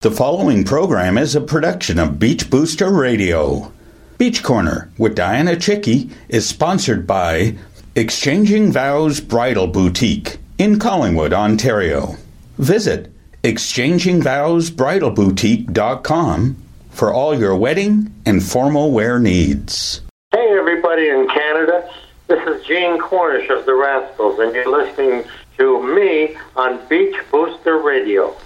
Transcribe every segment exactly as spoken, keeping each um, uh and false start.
The following program is a production of Beach Booster Radio. Beach Corner with Diana Chicky is sponsored by Exchanging Vows Bridal Boutique in Collingwood, Ontario. Visit exchanging vows bridal boutique dot com for all your wedding and formal wear needs. Hey everybody in Canada, this is Gene Cornish of the Rascals, and you're listening to me on Beach Booster Radio.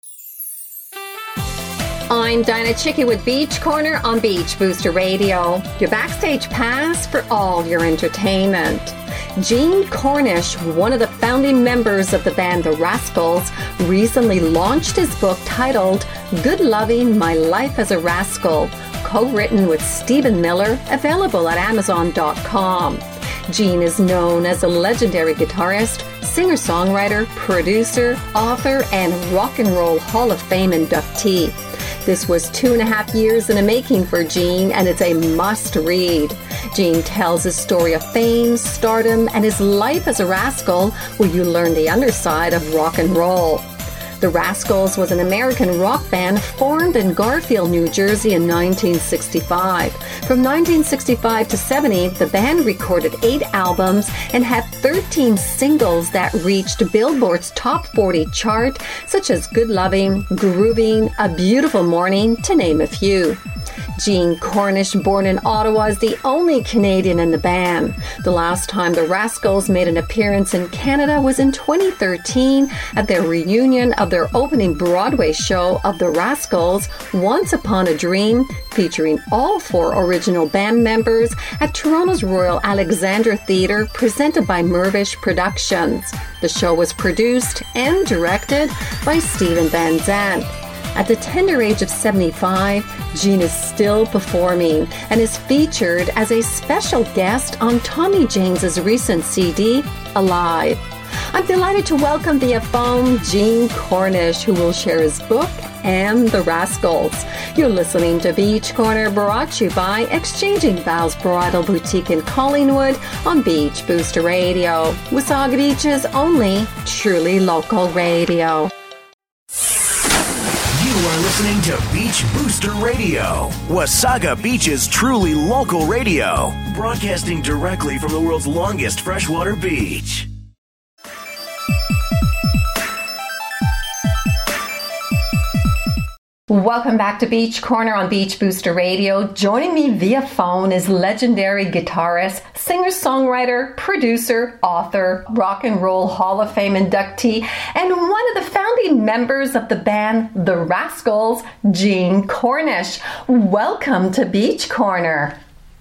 I'm Diana Chicky with Beach Corner on Beach Booster Radio, your backstage pass for all your entertainment. Gene Cornish, one of the founding members of the band The Rascals, recently launched his book titled Good Loving My Life as a Rascal, co-written with Stephen Miller, available at amazon dot com. Gene is known as a legendary guitarist, singer-songwriter, producer, author, and Rock and Roll Hall of Fame inductee. This was two and a half years in the making for Gene, and it's a must-read. Gene tells his story of fame, stardom, and his life as a rascal, where you learn the underside of rock and roll. The Rascals was an American rock band formed in Garfield, New Jersey in nineteen sixty-five. From nineteen sixty-five to seventy, the band recorded eight albums and had thirteen singles that reached Billboard's top forty chart, such as Good Loving, Grooving, A Beautiful Morning, to name a few. Gene Cornish, born in Ottawa, is the only Canadian in the band. The last time the Rascals made an appearance in Canada was in twenty thirteen at their reunion of their opening Broadway show of The Rascals, Once Upon a Dream, featuring all four original band members at Toronto's Royal Alexandra Theatre, presented by Mirvish Productions. The show was produced and directed by Steven Van Zandt. At the tender age of seventy-five, Gene is still performing and is featured as a special guest on Tommy James's recent C D, Alive. I'm delighted to welcome via phone Gene Cornish, who will share his book and The Rascals. You're listening to Beach Corner, brought to you by Exchanging Vows Bridal Boutique in Collingwood on Beach Booster Radio, Wasaga Beach's only truly local radio. You are listening to Beach Booster Radio, Wasaga Beach's truly local radio, broadcasting directly from the world's longest freshwater beach. Welcome back to Beach Corner on Beach Booster Radio. Joining me via phone is legendary guitarist, singer-songwriter, producer, author, Rock and Roll Hall of Fame inductee, and one of the founding members of the band The Rascals, Gene Cornish. Welcome to Beach Corner.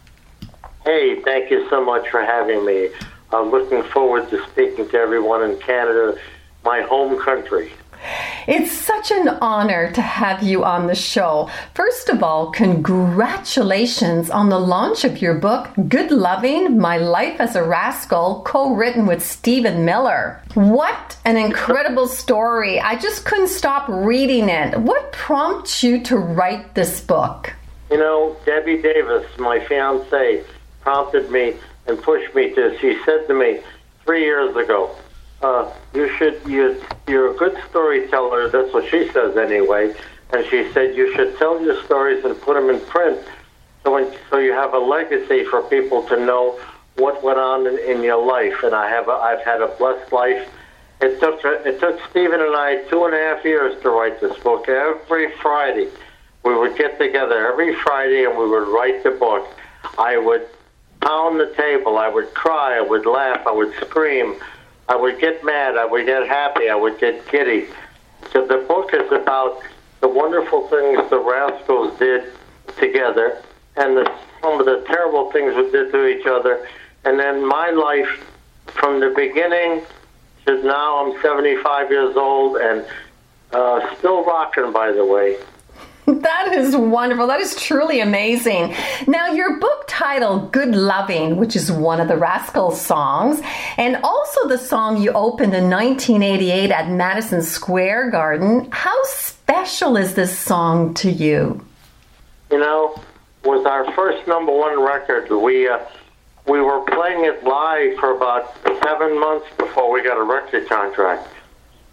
Hey, thank you so much for having me. I'm looking forward to speaking to everyone in Canada, my home country. It's such an honor to have you on the show. First of all, congratulations on the launch of your book, Good Loving, My Life as a Rascal, co-written with Stephen Miller. What an incredible story. I just couldn't stop reading it. What prompted you to write this book? You know, Debbie Davis, my fiancée, prompted me and pushed me to, she said to me three years ago, Uh, you should, you, you're a good storyteller, that's what she says anyway, and she said you should tell your stories and put them in print so, when, so you have a legacy for people to know what went on in, in your life, and I have a, I've had a blessed life. It took, it took Stephen and I two and a half years to write this book. Every Friday we would get together, every Friday, and we would write the book. I would pound the table, I would cry, I would laugh, I would scream, I would get mad, I would get happy, I would get giddy. So the book is about the wonderful things the Rascals did together and the, some of the terrible things we did to each other. And then my life from the beginning to now, I'm seventy-five years old and uh, still rocking, by the way. That is wonderful. That is truly amazing. Now, your book title, Good Loving, which is one of the Rascals songs, and also the song you opened in nineteen eighty-eight at Madison Square Garden. How special is this song to you? You know, it was our first number one record. We uh, we were playing it live for about seven months before we got a record contract.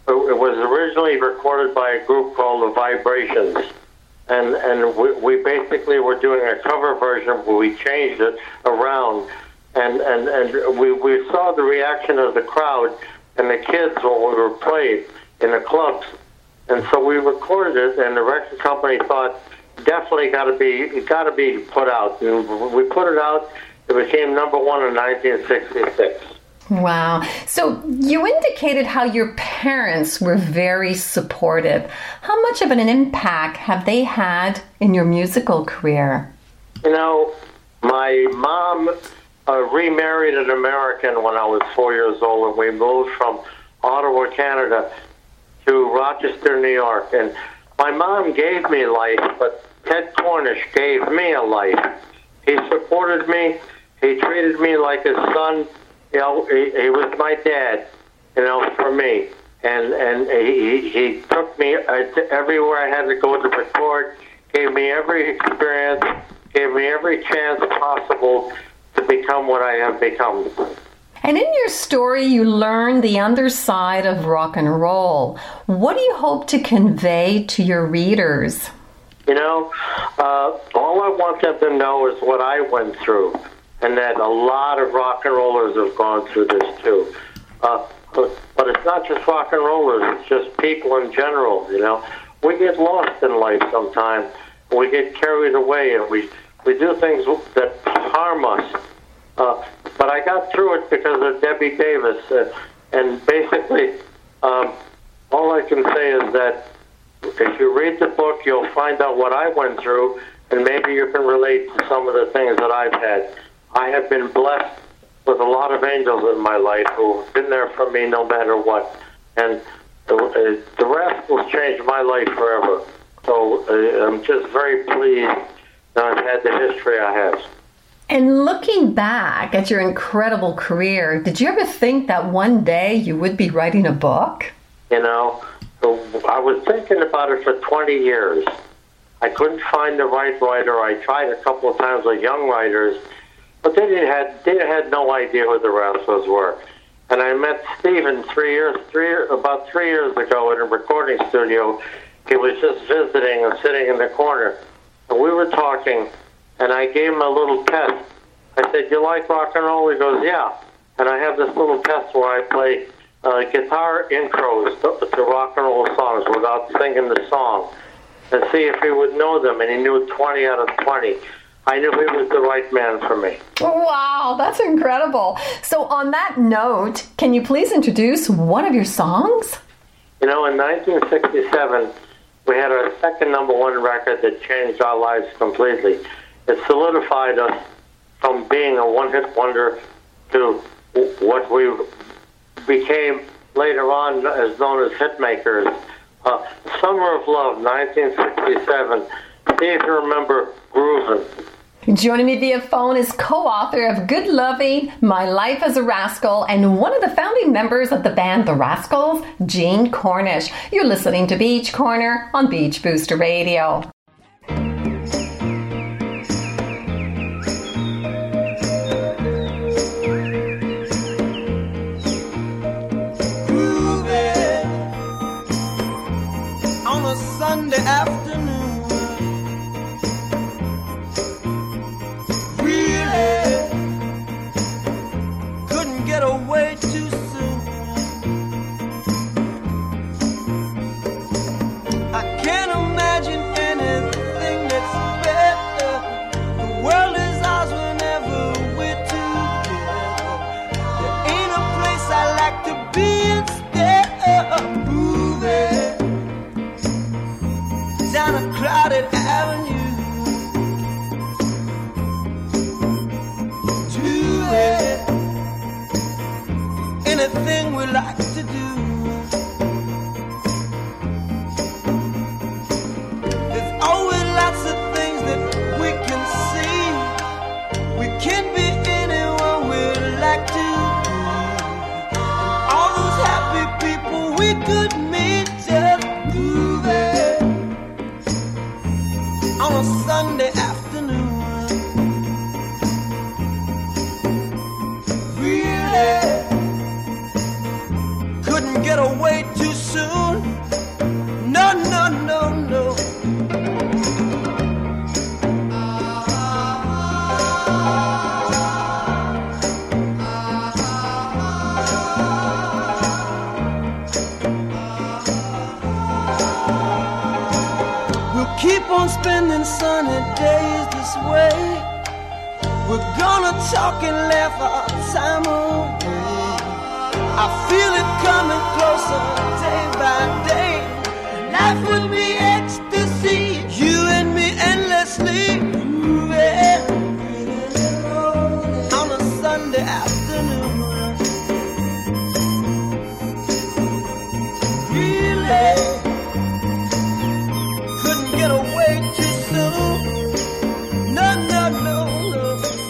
it was originally recorded by a group called the Vibrations. And and we, we basically were doing a cover version where we changed it around. And, and, and we, we saw the reaction of the crowd and the kids when we were playing in the clubs. And so we recorded it, and the record company thought, definitely got to be, it got to be put out. And we put it out. It became number one in nineteen sixty-six. Wow. So you indicated how your parents were very supportive. How much of an impact have they had in your musical career? You know, my mom uh, remarried an American when I was four years old, and we moved from Ottawa, Canada, to Rochester, New York. And my mom gave me life, but Ted Cornish gave me a life. He supported me. He treated me like his son. You know, he, he was my dad, you know, for me. And and he, he took me everywhere I had to go to record, gave me every experience, gave me every chance possible to become what I have become. And in your story, you learn the underside of rock and roll. What do you hope to convey to your readers? You know, uh, all I want them to know is what I went through, and that a lot of rock and rollers have gone through this too. Uh, but it's not just rock and rollers, it's just people in general, you know. We get lost in life sometimes. We get carried away, and we, we do things that harm us. Uh, but I got through it because of Debbie Davis. Uh, and basically, um, all I can say is that if you read the book, you'll find out what I went through, and maybe you can relate to some of the things that I've had. I have been blessed with a lot of angels in my life who've been there for me no matter what. And the, uh, the Rascals changed my life forever. So uh, I'm just very pleased that I've had the history I have. And looking back at your incredible career, did you ever think that one day you would be writing a book? You know, I was thinking about it for twenty years. I couldn't find the right writer. I tried a couple of times with young writers, but they didn't had they had no idea who the Rascals were. And I met Stephen three years, three about three years ago in a recording studio. He was just visiting and sitting in the corner, and we were talking. And I gave him a little test. I said, "You like rock and roll?" He goes, "Yeah." And I have this little test where I play uh, guitar intros to, to rock and roll songs without singing the song, and see if he would know them. And he knew twenty out of twenty. I knew he was the right man for me. Wow, that's incredible. So on that note, can you please introduce one of your songs? You know, in nineteen sixty-seven, we had our second number one record that changed our lives completely. It solidified us from being a one-hit wonder to what we became later on as known as hitmakers. Uh, Summer of Love, nineteen sixty-seven. See if you remember Groovin'. Joining me via phone is co-author of Good Loving, My Life as a Rascal, and one of the founding members of the band The Rascals, Gene Cornish. You're listening to Beach Corner on Beach Booster Radio. Sunday afternoon, really couldn't get away too soon. I can't imagine anything that's better. The world is ours whenever we're together. There ain't a place I like to be instead of moving down a crowded avenue to it. Anything we like to do. There's always lots of things that we can see. We can be anyone we like to be. And all those happy people we could meet just moving on a Sunday afternoon. Really couldn't get keep on spending sunny days this way. We're gonna talk and laugh our time away. I feel it coming closer day by day. Life would be ecstasy, you and me endlessly moving on a Sunday afternoon. Really couldn't get away too soon. No, no, no, no.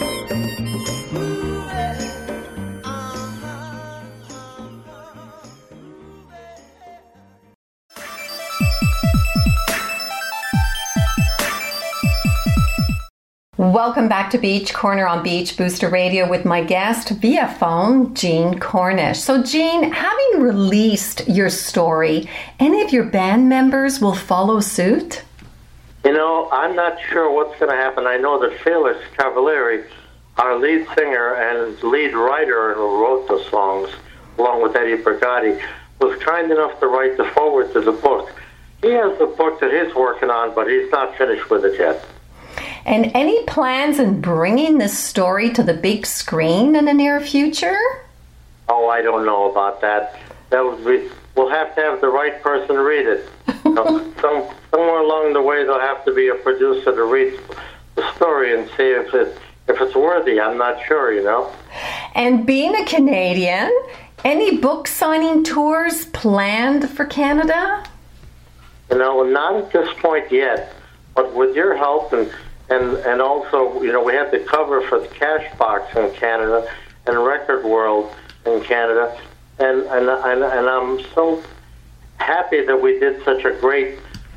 Welcome back to Beach Corner on Beach Booster Radio with my guest via phone, Gene Cornish. So Gene, having released your story, any of your band members will follow suit? You know, I'm not sure what's going to happen. I know that Felix Cavalieri, our lead singer and lead writer who wrote the songs, along with Eddie Brigatti, was kind enough to write the foreword to the book. He has the book that he's working on, but he's not finished with it yet. And any plans in bringing this story to the big screen in the near future? Oh, I don't know about that. That would be. We'll have to have the right person read it. You know, some, somewhere along the way, there'll have to be a producer to read the story and see if it if it's worthy. I'm not sure, you know. And being a Canadian, any book signing tours planned for Canada? You know, not at this point yet. But with your help and. And and also, you know, we had the cover for the Cashbox in Canada and Record World in Canada. And, and, and, and I'm so happy that we did such a great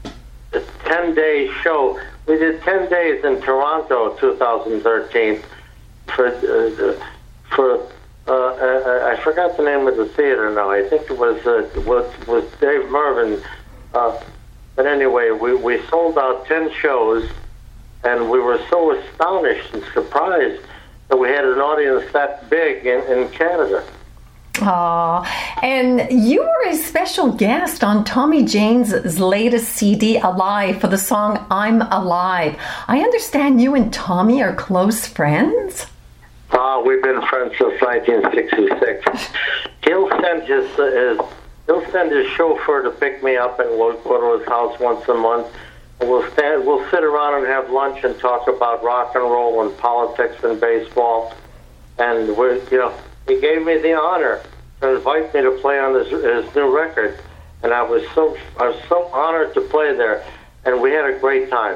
ten-day show. We did ten days in Toronto, two thousand thirteen, for, uh, for uh, I forgot the name of the theater now. I think it was, uh, was, was Dave Mervyn. Uh, but anyway, we, we sold out ten shows. And we were so astonished and surprised that we had an audience that big in, in Canada. Aw, and you were a special guest on Tommy James' latest C D, Alive, for the song I'm Alive. I understand you and Tommy are close friends? Ah, uh, we've been friends since nineteen sixty-six. He'll send his, his, he'll send his chauffeur to pick me up, and we'll go to his house once a month. We'll stand, we'll sit around and have lunch and talk about rock and roll and politics and baseball. And we, you know, he gave me the honor to invite me to play on his, his new record, and I was so I was so honored to play there. And we had a great time.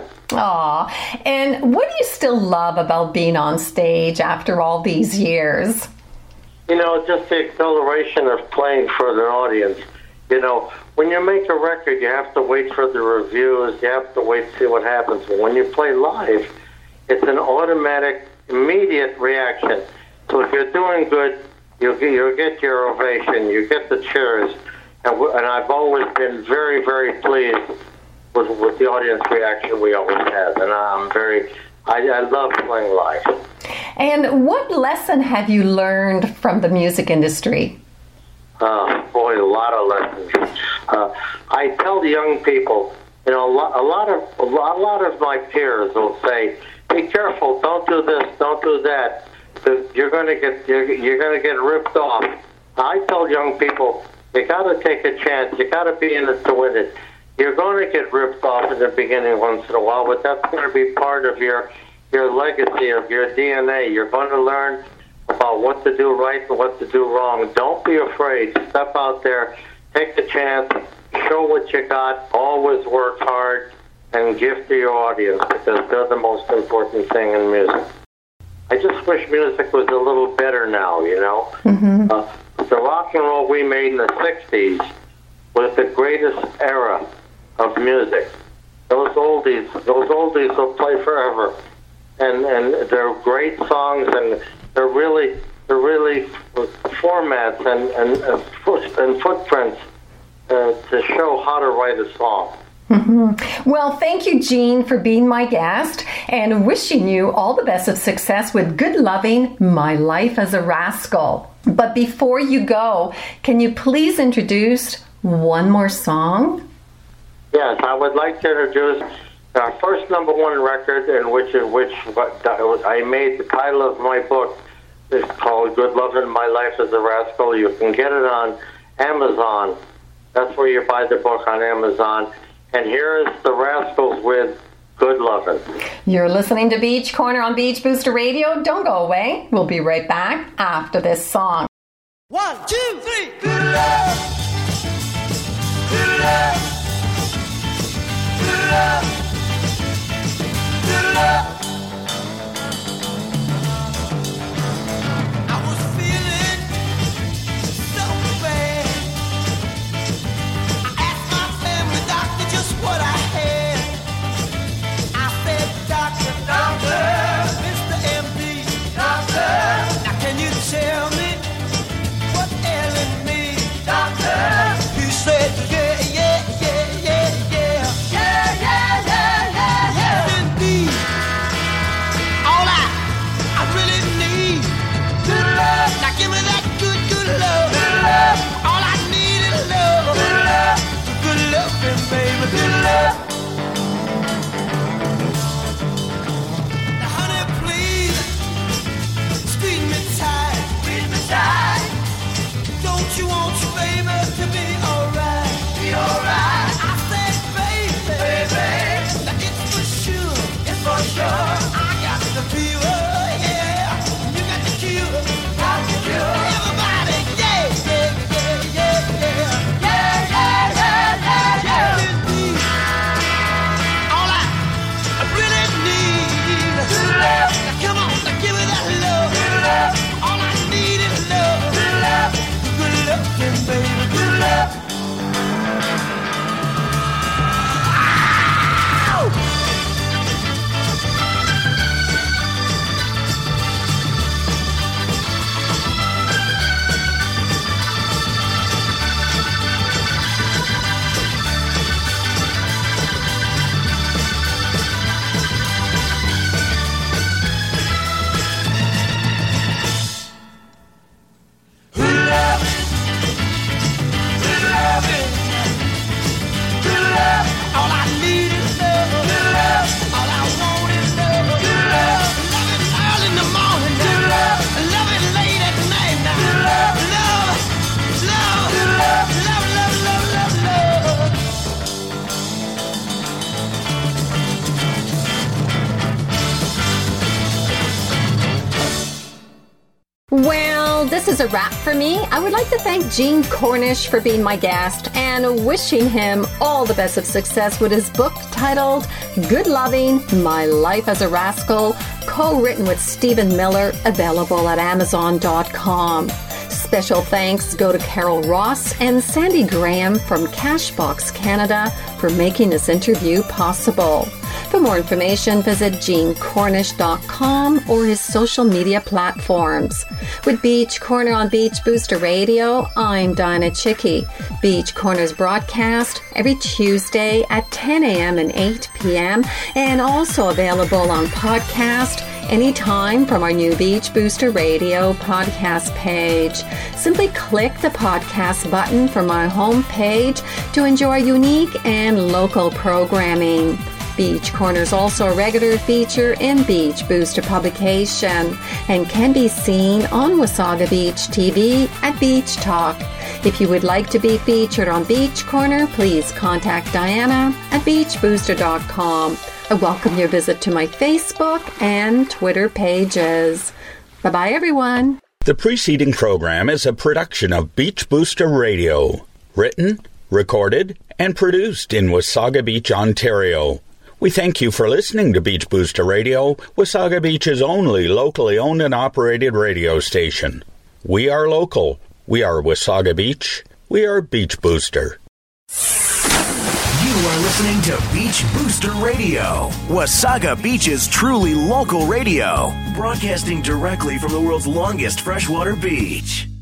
Aw, and what do you still love about being on stage after all these years? You know, just the exhilaration of playing for an audience. You know, when you make a record, you have to wait for the reviews. You have to wait to see what happens. But when you play live, it's an automatic, immediate reaction. So if you're doing good, you'll get, you'll get your ovation. You get the cheers. And, and I've always been very, very pleased with, with the audience reaction we always have. And I'm very, I, I love playing live. And what lesson have you learned from the music industry? Uh, boy, a lot of lessons. Uh, I tell the young people, you know, a lot, a lot of a lot, a lot of my peers will say, "Be careful! Don't do this! Don't do that! You're going to get you're, you're going to get ripped off." I tell young people, you got to take a chance. You got to be in it to win it. You're going to get ripped off in the beginning once in a while, but that's going to be part of your your legacy, of your D N A. You're going to learn about what to do right and what to do wrong. Don't be afraid. Step out there, take a chance, show what you got, always work hard, and give to your audience, because they're the most important thing in music. I just wish music was a little better now, you know? Mm-hmm. Uh, the rock and roll we made in the sixties was the greatest era of music. Those oldies, those oldies will play forever. And and they're great songs, and they're really they're really formats and and and, foot, and footprints uh, to show how to write a song. Mm-hmm. Well, thank you, Gene, for being my guest, and wishing you all the best of success with Good Loving, My Life as a Rascal. But before you go, can you please introduce one more song? Yes, I would like to introduce our first number one record, in which in which what I made the title of my book is called "Good Lovin': My Life as a Rascal." You can get it on Amazon. That's where you buy the book, on Amazon. And here is the Rascals with "Good Lovin'." You're listening to Beach Corner on Beach Booster Radio. Don't go away. We'll be right back after this song. One, two, three. Good love. Good love. Good love. Good love. I was feeling so bad. I asked my family doctor just what I had. I said, Doctor, Doctor, Mister M D, Doctor, now can you tell me what's ailing me, Doctor? He said, yeah, yeah, yeah, yeah, yeah, yeah, yeah, yeah, yeah, yeah. Indeed, all I, I really need, good love. Now give me that good, good love, good love. All I need is love, good love, good loving, baby, good love. Now, honey, please, squeeze me tight, squeeze me tight. Don't you want your baby to be alright? Be alright. I said, baby, baby, now it's for sure, it's for sure. I got the fever, yeah. You got the cure, got the cure. Everybody, yeah, yeah, yeah, yeah, yeah, yeah, yeah, yeah, yeah, yeah. Indeed, all I, I really need, good love. Now come on, now give me that love, good love. All I need is love, good love. Good looking, baby, good luck. Well, this is a wrap for me. I would like to thank Gene Cornish for being my guest and wishing him all the best of success with his book titled Good Loving: My Life as a Rascal, co-written with Stephen Miller, available at amazon dot com. Special thanks go to Carol Ross and Sandy Graham from Cashbox Canada for making this interview possible. For more information, visit gene cornish dot com or his social media platforms. With Beach Corner on Beach Booster Radio, I'm Diana Chicky. Beach Corner's broadcast every Tuesday at ten a.m. and eight p.m. and also available on podcast anytime from our new Beach Booster Radio podcast page. Simply click the podcast button from our home page to enjoy unique and local programming. Beach Corner is also a regular feature in Beach Booster publication and can be seen on Wasaga Beach T V at Beach Talk. If you would like to be featured on Beach Corner, please contact Diana at beach booster dot com. I welcome your visit to my Facebook and Twitter pages. Bye-bye, everyone. The preceding program is a production of Beach Booster Radio, written, recorded, and produced in Wasaga Beach, Ontario. We thank you for listening to Beach Booster Radio, Wasaga Beach's only locally owned and operated radio station. We are local. We are Wasaga Beach. We are Beach Booster. You are listening to Beach Booster Radio, Wasaga Beach's truly local radio, broadcasting directly from the world's longest freshwater beach.